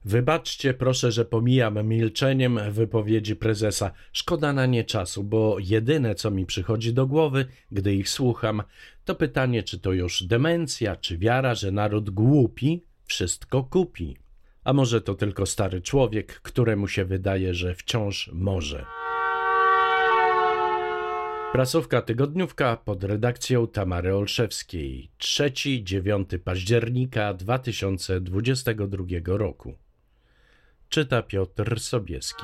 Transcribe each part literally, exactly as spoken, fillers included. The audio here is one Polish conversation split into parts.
Wybaczcie proszę, że pomijam milczeniem wypowiedzi prezesa. Szkoda na nie czasu, bo jedyne co mi przychodzi do głowy, gdy ich słucham, to pytanie, czy to już demencja, czy wiara, że naród głupi wszystko kupi. A może to tylko stary człowiek, któremu się wydaje, że wciąż może. Prasówka tygodniówka pod redakcją Tamary Olszewskiej. trzeciego do dziewiątego października dwa tysiące dwudziestego drugiego roku. Czyta Piotr Sobieski.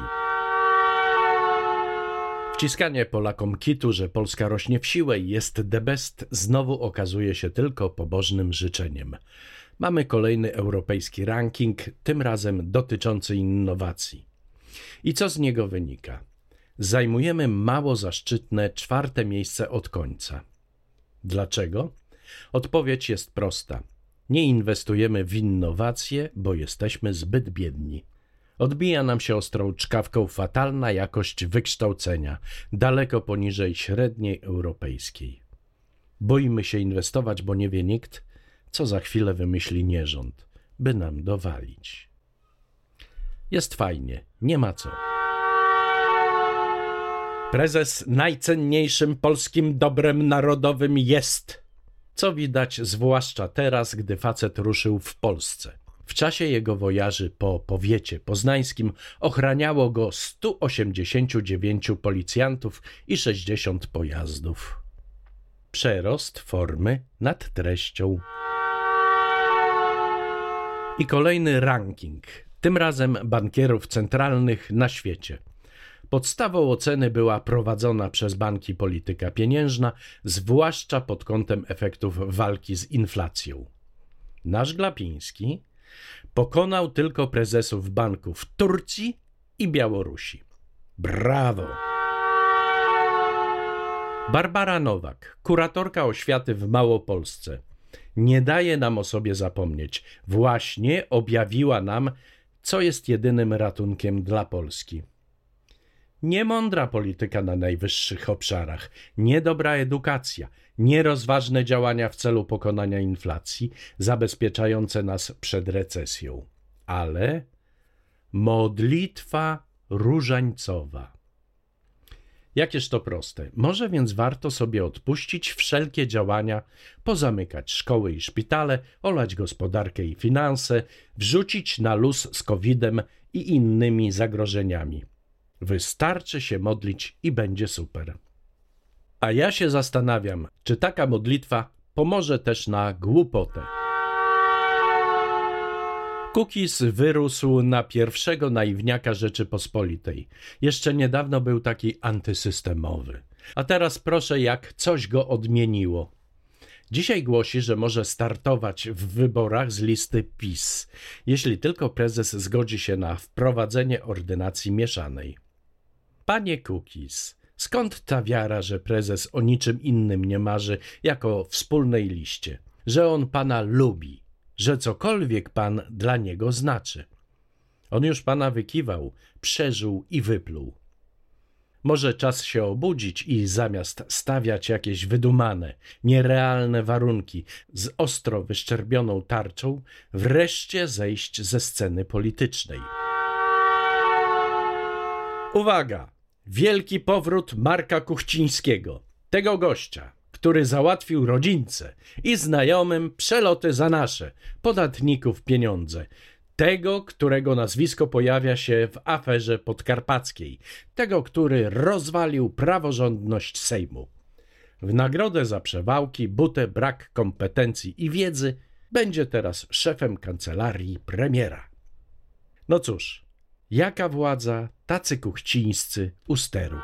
Wciskanie Polakom kitu, że Polska rośnie w siłę i jest the best, znowu okazuje się tylko pobożnym życzeniem. Mamy kolejny europejski ranking, tym razem dotyczący innowacji. I co z niego wynika? Zajmujemy mało zaszczytne czwarte miejsce od końca. Dlaczego? Odpowiedź jest prosta. Nie inwestujemy w innowacje, bo jesteśmy zbyt biedni. Odbija nam się ostrą czkawką fatalna jakość wykształcenia, daleko poniżej średniej europejskiej. Boimy się inwestować, bo nie wie nikt, co za chwilę wymyśli nierząd, by nam dowalić. Jest fajnie, nie ma co. Prezes najcenniejszym polskim dobrem narodowym jest, co widać zwłaszcza teraz, gdy facet ruszył w Polsce. W czasie jego wojaży po powiecie poznańskim ochraniało go stu osiemdziesięciu dziewięciu policjantów i sześćdziesiąt pojazdów. Przerost formy nad treścią. I kolejny ranking, tym razem bankierów centralnych na świecie. Podstawą oceny była prowadzona przez banki polityka pieniężna, zwłaszcza pod kątem efektów walki z inflacją. Nasz Glapiński pokonał tylko prezesów banków Turcji i Białorusi. Brawo! Barbara Nowak, kuratorka oświaty w Małopolsce, nie daje nam o sobie zapomnieć. Właśnie objawiła nam, co jest jedynym ratunkiem dla Polski. Niemądra polityka na najwyższych obszarach, niedobra edukacja, nierozważne działania w celu pokonania inflacji, zabezpieczające nas przed recesją. Ale modlitwa różańcowa. Jakież to proste. Może więc warto sobie odpuścić wszelkie działania, pozamykać szkoły i szpitale, olać gospodarkę i finanse, wrzucić na luz z kowidem i innymi zagrożeniami. Wystarczy się modlić i będzie super. A ja się zastanawiam, czy taka modlitwa pomoże też na głupotę. Kukiz wyrósł na pierwszego naiwniaka Rzeczypospolitej. Jeszcze niedawno był taki antysystemowy. A teraz proszę, jak coś go odmieniło. Dzisiaj głosi, że może startować w wyborach z listy PiS, jeśli tylko prezes zgodzi się na wprowadzenie ordynacji mieszanej. Panie Kukiz, skąd ta wiara, że prezes o niczym innym nie marzy jak o wspólnej liście, że on pana lubi, że cokolwiek pan dla niego znaczy? On już pana wykiwał, przeżył i wypluł. Może czas się obudzić i zamiast stawiać jakieś wydumane, nierealne warunki z ostro wyszczerbioną tarczą, wreszcie zejść ze sceny politycznej. Uwaga! Wielki powrót Marka Kuchcińskiego, tego gościa, który załatwił rodzińce i znajomym przeloty za nasze, podatników pieniądze. Tego, którego nazwisko pojawia się w aferze podkarpackiej. Tego, który rozwalił praworządność Sejmu. W nagrodę za przewałki, butę, brak kompetencji i wiedzy będzie teraz szefem kancelarii premiera. No cóż, jaka władza, tacy kuchcińscy u steru.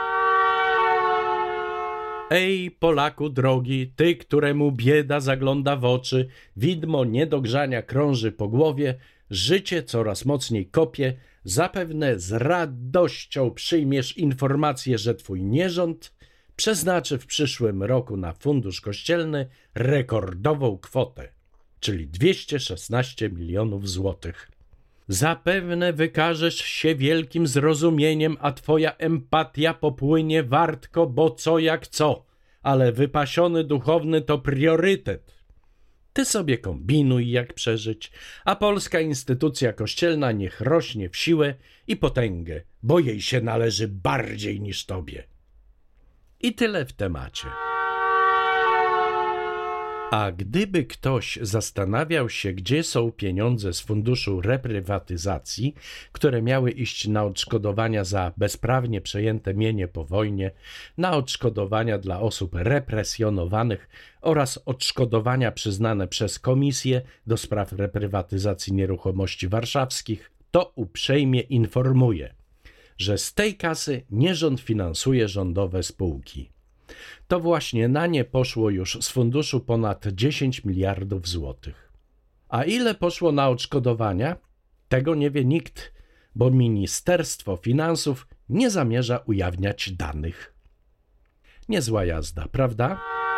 Ej, Polaku drogi, ty, któremu bieda zagląda w oczy, widmo niedogrzania krąży po głowie, życie coraz mocniej kopie, zapewne z radością przyjmiesz informację, że twój nierząd przeznaczy w przyszłym roku na fundusz kościelny rekordową kwotę, czyli dwieście szesnaście milionów złotych. Zapewne wykażesz się wielkim zrozumieniem, a twoja empatia popłynie wartko, bo co jak co, ale wypasiony duchowny to priorytet. Ty sobie kombinuj, jak przeżyć, a polska instytucja kościelna niech rośnie w siłę i potęgę, bo jej się należy bardziej niż tobie. I tyle w temacie. A gdyby ktoś zastanawiał się, gdzie są pieniądze z funduszu reprywatyzacji, które miały iść na odszkodowania za bezprawnie przejęte mienie po wojnie, na odszkodowania dla osób represjonowanych oraz odszkodowania przyznane przez Komisję do spraw reprywatyzacji nieruchomości warszawskich, to uprzejmie informuję, że z tej kasy nie rząd finansuje rządowe spółki. To właśnie na nie poszło już z funduszu ponad dziesięć miliardów złotych. A ile poszło na odszkodowania? Tego nie wie nikt, bo Ministerstwo Finansów nie zamierza ujawniać danych. Niezła jazda, prawda?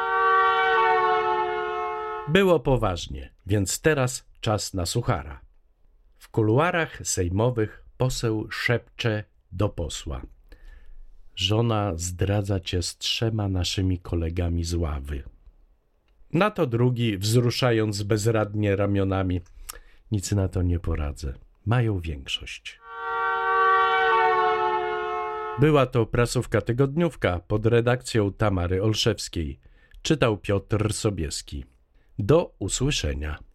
Było poważnie, więc teraz czas na suchara. W kuluarach sejmowych poseł szepcze do posła: żona zdradza cię z trzema naszymi kolegami z ławy. Na to drugi, wzruszając bezradnie ramionami: nic na to nie poradzę, mają większość. Była to prasówka tygodniówka pod redakcją Tamary Olszewskiej. Czytał Piotr Sobieski. Do usłyszenia.